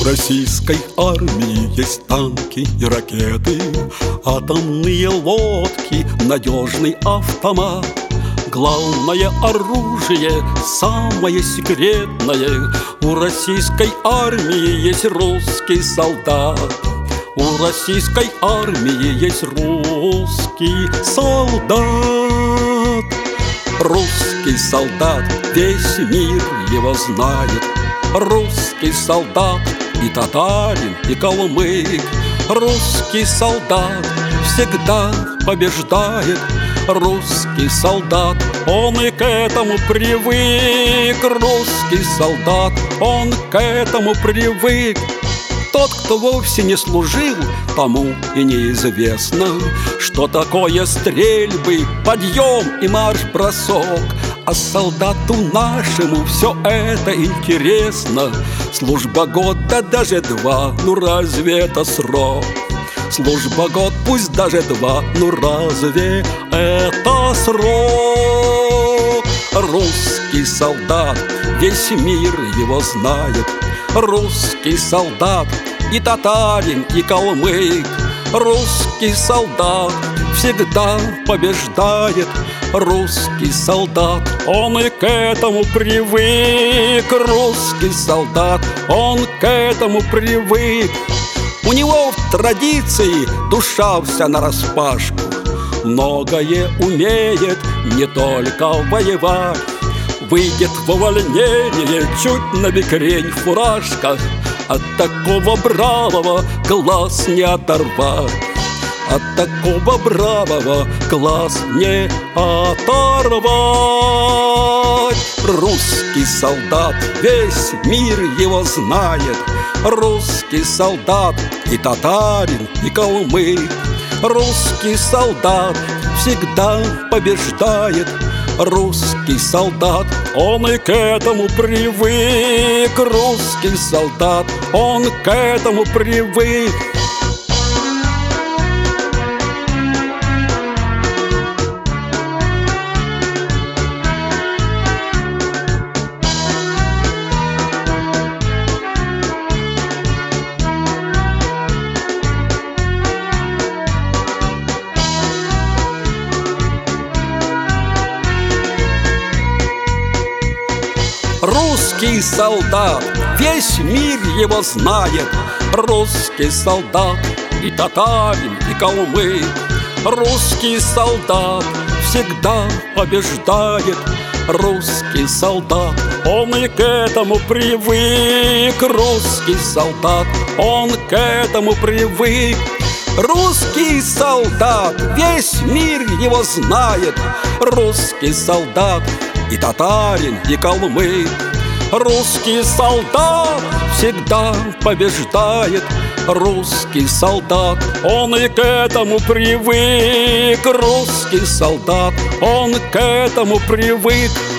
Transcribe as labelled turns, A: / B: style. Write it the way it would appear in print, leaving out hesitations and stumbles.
A: российской армии есть танки и ракеты, атомные лодки, надежный автомат. Главное оружие, самое секретное, у российской армии есть русский солдат. У российской армии есть русский солдат. Русский солдат, весь мир его знает. Русский солдат и татарин, и калмык. Русский солдат всегда побеждает. Русский солдат, он и к этому привык. Русский солдат, он к этому привык. Тот, кто вовсе не служил, тому и неизвестно, что такое стрельбы, подъем и марш-бросок. А солдату нашему все это интересно. Служба год, да даже два, ну разве это срок? Служба год, пусть даже два, ну разве это срок? Русский солдат, весь мир его знает. Русский солдат и татарин, и калмык. Русский солдат всегда побеждает. Русский солдат, он и к этому привык. Русский солдат, он к этому привык. У него в традиции душа вся нараспашку. Многое умеет, не только воевать. Выйдет в увольнение чуть на бекрень фуражка. От такого бравого глаз не оторвать. От такого бравого глаз не оторвать. Русский солдат, весь мир его знает. Русский солдат и татарин, и калмык. Русский солдат всегда побеждает. Русский солдат, он и к этому привык. Русский солдат, он к этому привык. Русский солдат, весь мир его знает. Русский солдат и татарин, и калмык. Русский солдат всегда побеждает. Русский солдат, он и к этому привык. Русский солдат, он к этому привык. Русский солдат, весь мир его знает. Русский солдат и татарин, и калмык. Русский солдат всегда побеждает. Русский солдат, он и к этому привык. Русский солдат, он к этому привык.